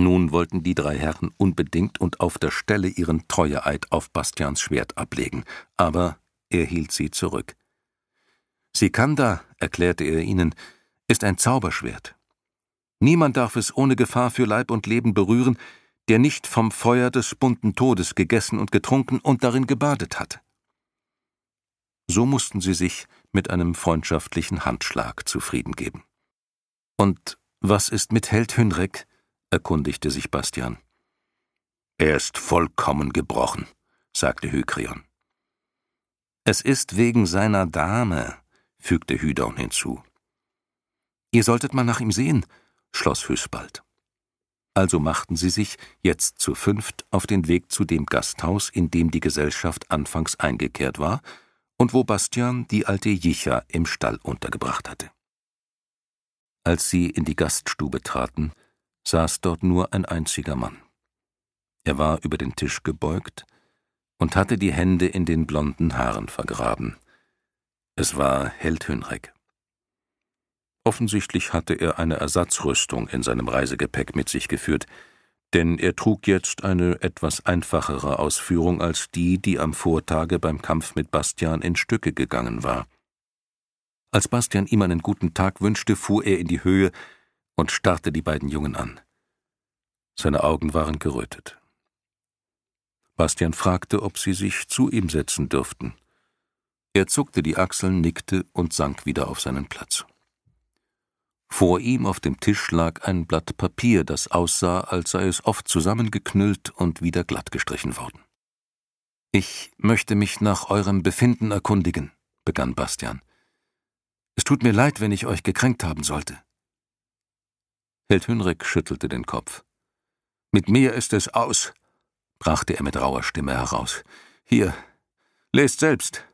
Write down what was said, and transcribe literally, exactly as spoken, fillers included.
Nun wollten die drei Herren unbedingt und auf der Stelle ihren Treueeid auf Bastians Schwert ablegen, aber er hielt sie zurück. »Sikanda«, erklärte er ihnen, »ist ein Zauberschwert. Niemand darf es ohne Gefahr für Leib und Leben berühren, der nicht vom Feuer des bunten Todes gegessen und getrunken und darin gebadet hat.« So mussten sie sich mit einem freundschaftlichen Handschlag zufrieden geben. »Und was ist mit Held Hynrek?« erkundigte sich Bastian. »Er ist vollkommen gebrochen«, sagte Hykrion. »Es ist wegen seiner Dame«, fügte Hydorn hinzu. »Ihr solltet mal nach ihm sehen«, schloss Hysbald. Also machten sie sich, jetzt zu fünft, auf den Weg zu dem Gasthaus, in dem die Gesellschaft anfangs eingekehrt war und wo Bastian die alte Jicha im Stall untergebracht hatte. Als sie in die Gaststube traten, saß dort nur ein einziger Mann. Er war über den Tisch gebeugt und hatte die Hände in den blonden Haaren vergraben. Es war Held Hynrek. Offensichtlich hatte er eine Ersatzrüstung in seinem Reisegepäck mit sich geführt, denn er trug jetzt eine etwas einfachere Ausführung als die, die am Vortage beim Kampf mit Bastian in Stücke gegangen war. Als Bastian ihm einen guten Tag wünschte, fuhr er in die Höhe und starrte die beiden Jungen an. Seine Augen waren gerötet. Bastian fragte, ob sie sich zu ihm setzen dürften. Er zuckte die Achseln, nickte und sank wieder auf seinen Platz. Vor ihm auf dem Tisch lag ein Blatt Papier, das aussah, als sei es oft zusammengeknüllt und wieder glatt gestrichen worden. »Ich möchte mich nach eurem Befinden erkundigen«, begann Bastian. »Es tut mir leid, wenn ich euch gekränkt haben sollte.« Held Hynrek schüttelte den Kopf. »Mit mir ist es aus«, brachte er mit rauer Stimme heraus. »Hier, lest selbst.«